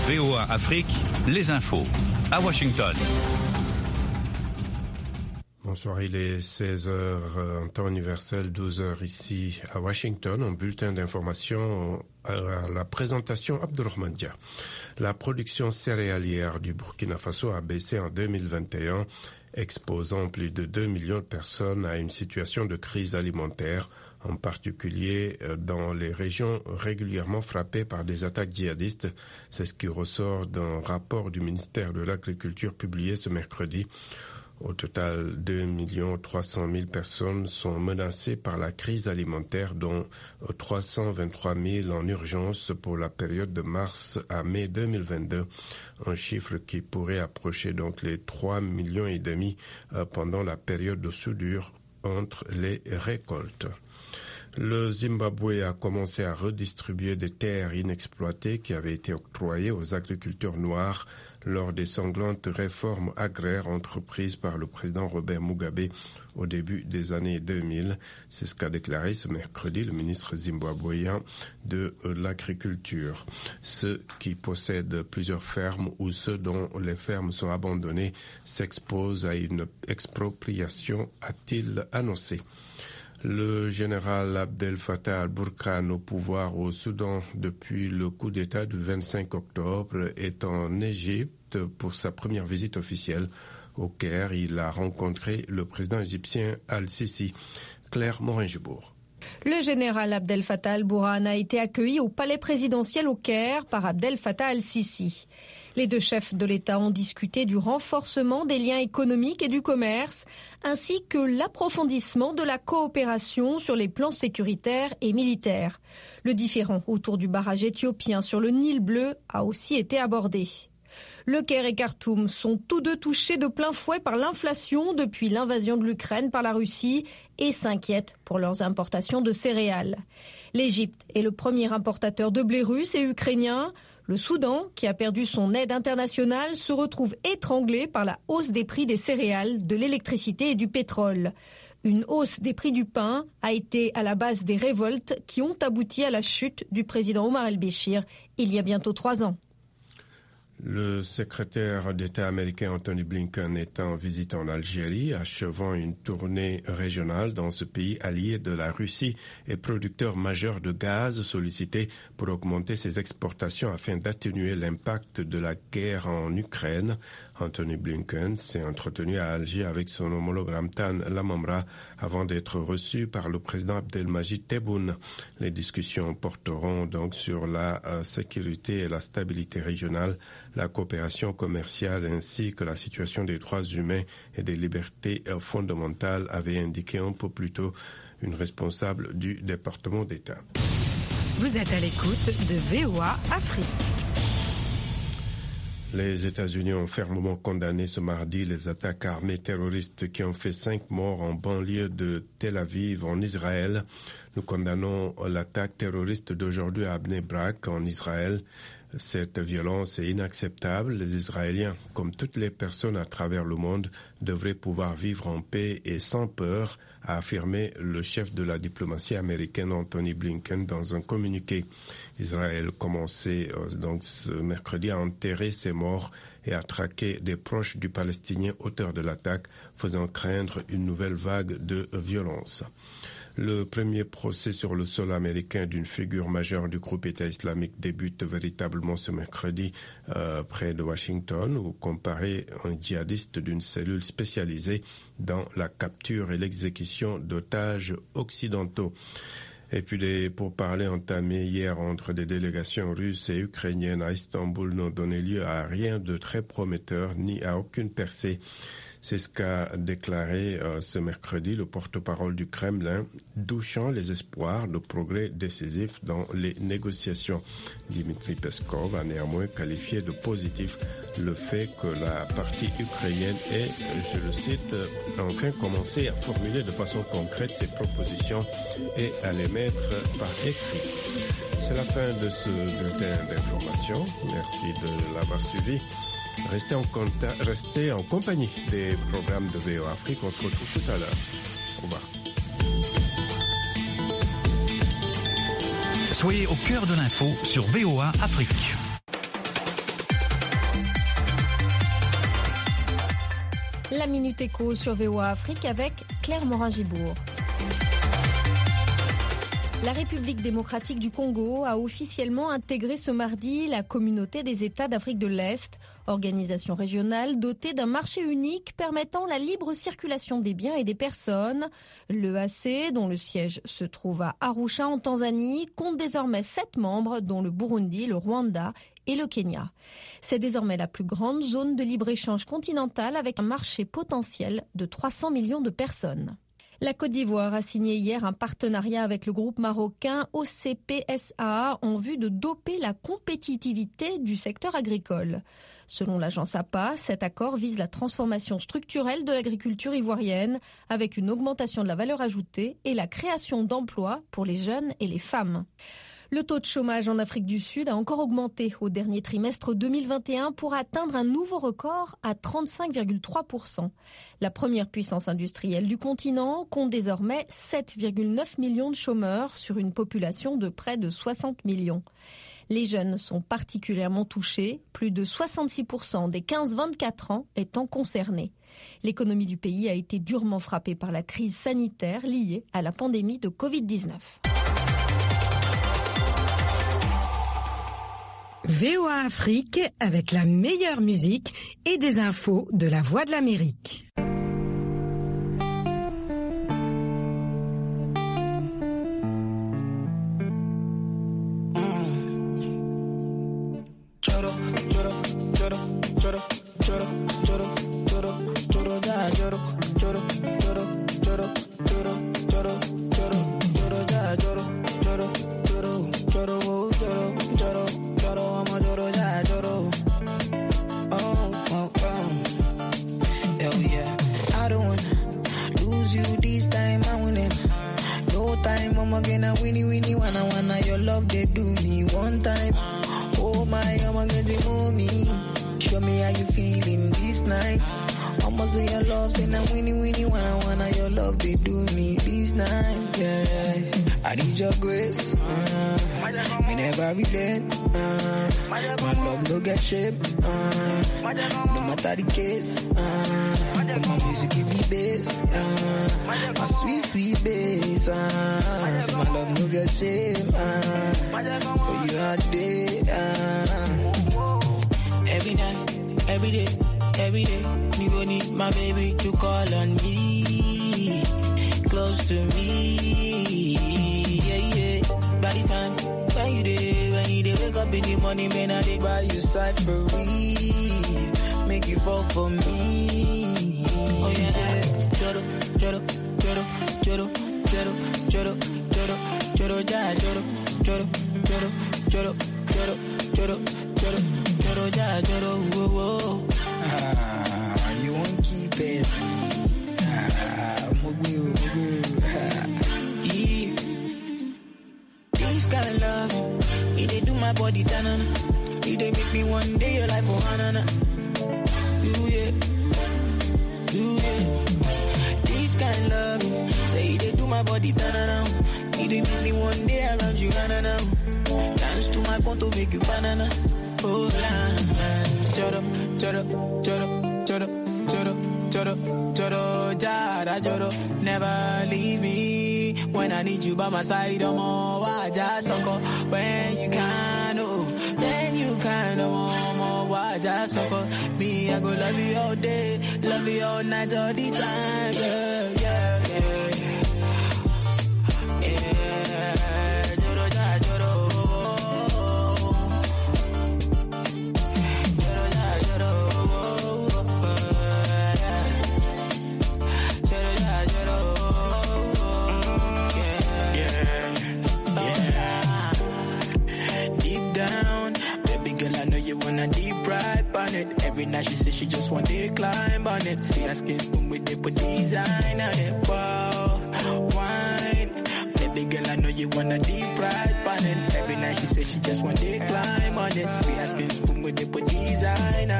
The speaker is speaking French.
VOA Afrique, les infos. À Washington. Bonsoir, il est 16h en temps universel, 12h ici à Washington. Un bulletin d'information à la présentation Abdelrahman Dia. La production céréalière du Burkina Faso a baissé en 2021, exposant plus de 2 millions de personnes à une situation de crise alimentaire, en particulier dans les régions régulièrement frappées par des attaques djihadistes. C'est ce qui ressort d'un rapport du ministère de l'Agriculture publié ce mercredi. Au total, 2 300 000 personnes sont menacées par la crise alimentaire, dont 323 000 en urgence pour la période de mars à mai 2022, un chiffre qui pourrait approcher donc les 3,5 millions pendant la période de soudure entre les récoltes. Le Zimbabwe a commencé à redistribuer des terres inexploitées qui avaient été octroyées aux agriculteurs noirs lors des sanglantes réformes agraires entreprises par le président Robert Mugabe au début des années 2000. C'est ce qu'a déclaré ce mercredi le ministre zimbabwéen de l'Agriculture. Ceux qui possèdent plusieurs fermes ou ceux dont les fermes sont abandonnées s'exposent à une expropriation, a-t-il annoncé. Le général Abdel Fattah al-Burhan, au pouvoir au Soudan depuis le coup d'État du 25 octobre, est en Égypte pour sa première visite officielle. Au Caire, il a rencontré le président égyptien Al-Sisi. Claire Morin-Gibourg. Le général Abdel Fattah al-Burhan a été accueilli au palais présidentiel au Caire par Abdel Fattah al-Sisi. Les deux chefs de l'État ont discuté du renforcement des liens économiques et du commerce, ainsi que l'approfondissement de la coopération sur les plans sécuritaires et militaires. Le différend autour du barrage éthiopien sur le Nil bleu a aussi été abordé. Le Caire et Khartoum sont tous deux touchés de plein fouet par l'inflation depuis l'invasion de l'Ukraine par la Russie et s'inquiètent pour leurs importations de céréales. L'Égypte est le premier importateur de blé russe et ukrainien. Le Soudan, qui a perdu son aide internationale, se retrouve étranglé par la hausse des prix des céréales, de l'électricité et du pétrole. Une hausse des prix du pain a été à la base des révoltes qui ont abouti à la chute du président Omar el-Béchir il y a bientôt 3 ans. Le secrétaire d'État américain Anthony Blinken est en visite en Algérie, achevant une tournée régionale dans ce pays allié de la Russie et producteur majeur de gaz, sollicité pour augmenter ses exportations afin d'atténuer l'impact de la guerre en Ukraine. Anthony Blinken s'est entretenu à Alger avec son homologue Ramtan Lamamra avant d'être reçu par le président Abdelmajid Tebboune. Les discussions porteront donc sur la sécurité et la stabilité régionale, la coopération commerciale ainsi que la situation des droits humains et des libertés fondamentales, avait indiqué un peu plus tôt une responsable du département d'État. Vous êtes à l'écoute de VOA Afrique. Les États-Unis ont fermement condamné ce mardi les attaques armées terroristes qui ont fait 5 morts en banlieue de Tel Aviv en Israël. Nous condamnons l'attaque terroriste d'aujourd'hui à Bnei Brak en Israël. Cette violence est inacceptable. Les Israéliens, comme toutes les personnes à travers le monde, devraient pouvoir vivre en paix et sans peur, a affirmé le chef de la diplomatie américaine Anthony Blinken dans un communiqué. Israël commençait donc ce mercredi à enterrer ses morts et à traquer des proches du Palestinien auteur de l'attaque, faisant craindre une nouvelle vague de violence. Le premier procès sur le sol américain d'une figure majeure du groupe État islamique débute véritablement ce mercredi près de Washington, où comparé un djihadiste d'une cellule spécialisée dans la capture et l'exécution d'otages occidentaux. Et puis les pourparlers entamés hier entre des délégations russes et ukrainiennes à Istanbul n'ont donné lieu à rien de très prometteur ni à aucune percée. C'est ce qu'a déclaré ce mercredi le porte-parole du Kremlin, douchant les espoirs de progrès décisifs dans les négociations. Dmitry Peskov a néanmoins qualifié de positif le fait que la partie ukrainienne ait, je le cite, enfin commencé à formuler de façon concrète ses propositions et à les mettre par écrit. C'est la fin de ce bulletin d'information. Merci de l'avoir suivi. Restez en compagnie des programmes de VOA Afrique. On se retrouve tout à l'heure. Au revoir. Soyez au cœur de l'info sur VOA Afrique. La Minute Éco sur VOA Afrique avec Claire Morin-Gibourg. La République démocratique du Congo a officiellement intégré ce mardi la communauté des États d'Afrique de l'Est, organisation régionale dotée d'un marché unique permettant la libre circulation des biens et des personnes. L'EAC, dont le siège se trouve à Arusha en Tanzanie, compte désormais 7 membres, dont le Burundi, le Rwanda et le Kenya. C'est désormais la plus grande zone de libre-échange continentale avec un marché potentiel de 300 millions de personnes. La Côte d'Ivoire a signé hier un partenariat avec le groupe marocain OCPSA en vue de doper la compétitivité du secteur agricole. Selon l'agence APA, cet accord vise la transformation structurelle de l'agriculture ivoirienne avec une augmentation de la valeur ajoutée et la création d'emplois pour les jeunes et les femmes. Le taux de chômage en Afrique du Sud a encore augmenté au dernier trimestre 2021 pour atteindre un nouveau record à 35,3%. La première puissance industrielle du continent compte désormais 7,9 millions de chômeurs sur une population de près de 60 millions. Les jeunes sont particulièrement touchés, plus de 66% des 15-24 ans étant concernés. L'économie du pays a été durement frappée par la crise sanitaire liée à la pandémie de Covid-19. VOA Afrique avec la meilleure musique et des infos de la Voix de l'Amérique. You won't keep it. This kind of love, it dey do my body tanana. It dey make me one day your life for hanana. This kind of love, say it dey do my body tanana. It dey make me one day around you hanana. Dance to my conto, make you banana. Oh la, choro, choro, choro, choro, choro, choro, choro, jara, choro. Never leave me when I need you by my side. I'm all waja soko when you can, oh, then you can, oh, waja soko. Me, I go love you all day, love you all night, all the time, yeah, yeah, yeah. Every night she says she just want to climb on it. See her skin boom with the design on it. Wow, wine. Baby girl, I know you wanna deep ride on it. Every night she says she just want to climb on it. See her skin boom with the design on